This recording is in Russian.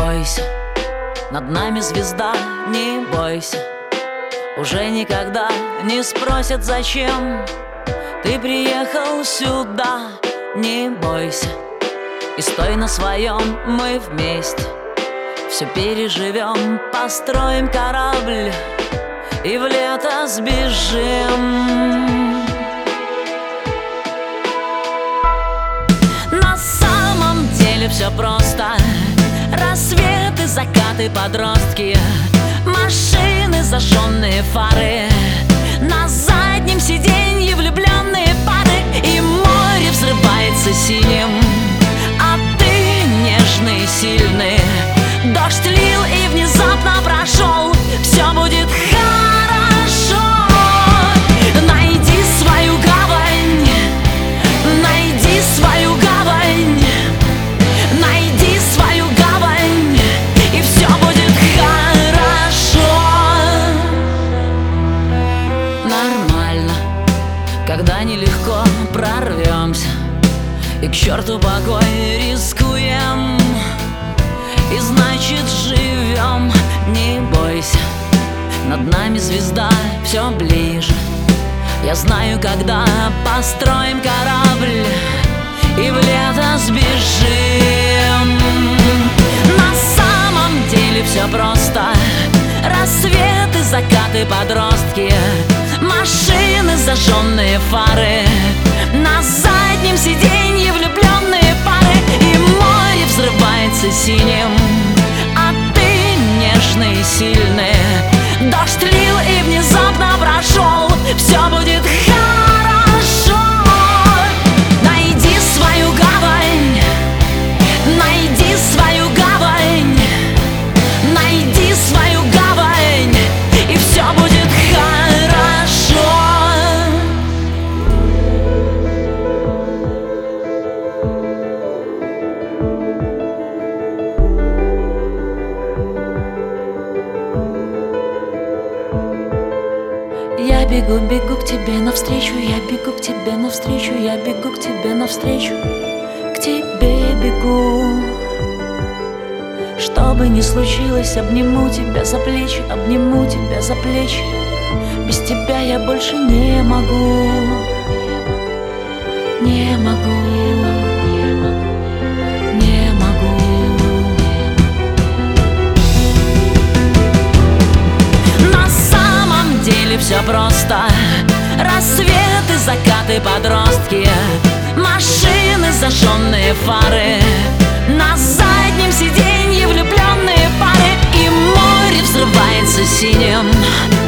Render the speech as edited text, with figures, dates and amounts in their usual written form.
бойся, над нами звезда, не бойся. Уже никогда не спросят, зачем ты приехал сюда. Не бойся и стой на своем, мы вместе все переживем, построим корабль и в лето сбежим. На самом деле все просто. Рассветы, закаты, подростки, машины, зажженные фары, на заднем сиденье влюбленные пары, и море взрывается синим, а ты нежный и сильный. Дождь лил и внезапно прошел, все будет хорошо. Найди свою гавань, найди свою гавань, найди свою гавань, и все будет хорошо. Нормально, когда нелегко прорвемся и к черту покой рискуем, и значит живем. Не бойся, над нами звезда все ближе. Я знаю, когда построим корабль и в лето сбежим. На самом деле все просто. Рассветы, закаты, подростки, машины, зажженные фары, на заднем сиденье влюбленные пары, и море взрывается синим, а ты нежный и сильный. Дождь лил и внезапно прошел, все будет хорошо. Найди свою гавань, найди свою гавань, найди свою гавань, и все будет хорошо. Я бегу, бегу к тебе навстречу, я бегу к тебе навстречу, я бегу к тебе навстречу, к тебе бегу. Что бы ни случилось, обниму тебя за плечи, обниму тебя за плечи. Без тебя я больше не могу, не могу, не могу. На самом деле все просто. Рассветы, закаты, подростки, машины, зажженные фары, на заднем сиденье влюбленные пары, и море взрывается синим,